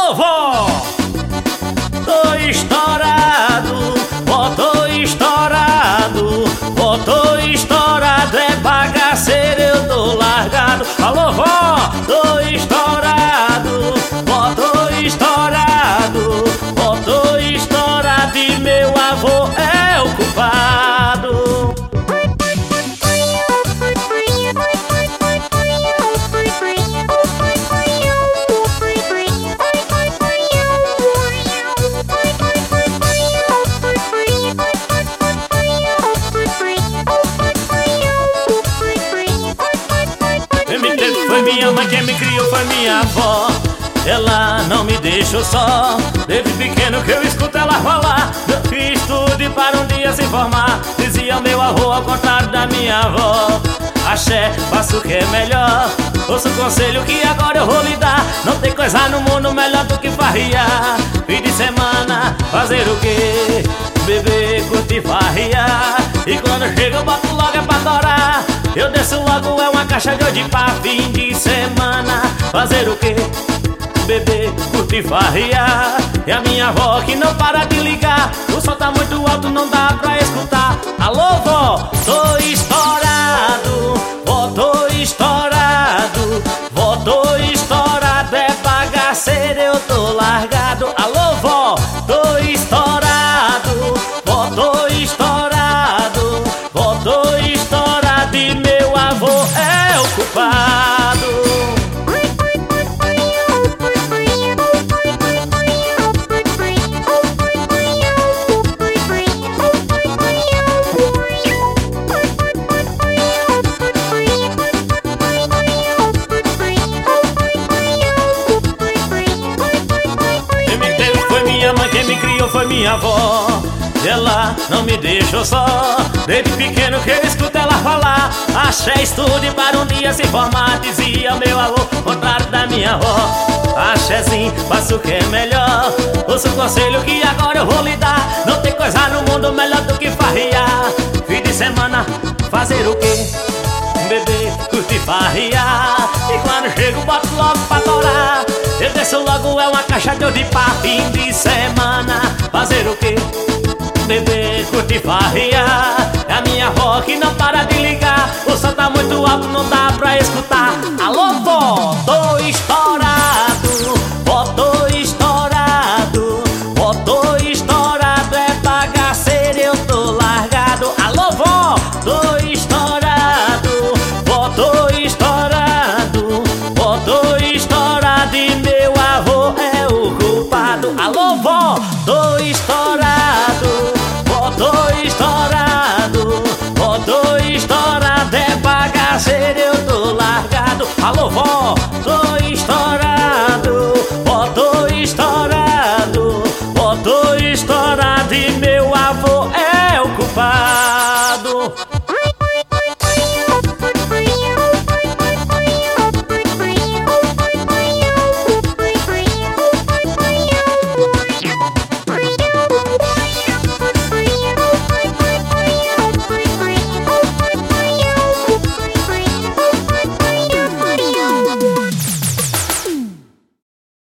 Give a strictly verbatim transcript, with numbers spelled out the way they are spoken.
Alô, vó! Tô estourado, vó, tô estourado, vó, tô estourado, é bagaceiro, eu tô largado. Alô, vó! Tô estourado, vó, tô estourado, vó, tô estourado e meu avô é o culpado. Foi minha mãe quem me criou, foi minha avó. Ela não me deixou só. Desde pequeno que eu escuto ela falar. Eu fiz tudo para um dia se formar. Dizia meu avô ao contrário da minha avó. Axé, faço o que é melhor. Ouça o conselho que agora eu vou lhe dar. Não tem coisa no mundo melhor do que farriar. Fim de semana, fazer o quê? Beber, curtir, farriar. E quando chega eu boto logo é pra adorar. Eu desço logo, é uma caixa de hoje pra fim de semana. Fazer o quê? Beber, curtir, farriar. E a minha avó que não para de ligar. O som tá muito alto, não dá pra escutar. Alô, vó, tô estourado, vó, tô estourado, vó, tô estourado, é bagaceiro, eu tô largado. Alô, vó, tô estourado, vó, tô estourado, vó, tô estourado e meu avô é o culpado. Quem me criou foi minha avó. Ela não me deixou só. Desde pequeno que eu escuto ela falar. Axé, estude para um dia se formar. Dizia meu avô, contrário da minha avó. Axézinho, faço o que é melhor. Ouça o conselho que agora eu vou lhe dar. Não tem coisa no mundo melhor do que farriar. Fim de semana, fazer o quê? Beber, curtir, farriar. E quando chego boto logo pra adorar. Eu desço logo, é uma caixa de ouro pra fim de semana. Fazer o quê? Beber, curtir, farriar. É a minha avó que não para de ligar. O som tá muito alto, não dá pra escutar. Alô, vó, tô estourado, vó, tô estourado, vó, tô estourado, é bagaceiro, eu tô largado. Alô, vó, tô estourado, vó, tô estourado, vó, tô estourado e meu avô é o culpado. Alô, vó, tô estourado, vó, tô estourado, vó, tô estourado, é bagaceiro, eu tô largado. Alô, vó, tô estourado, vó, tô estourado, vó, tô estourado e meu avô é o culpado.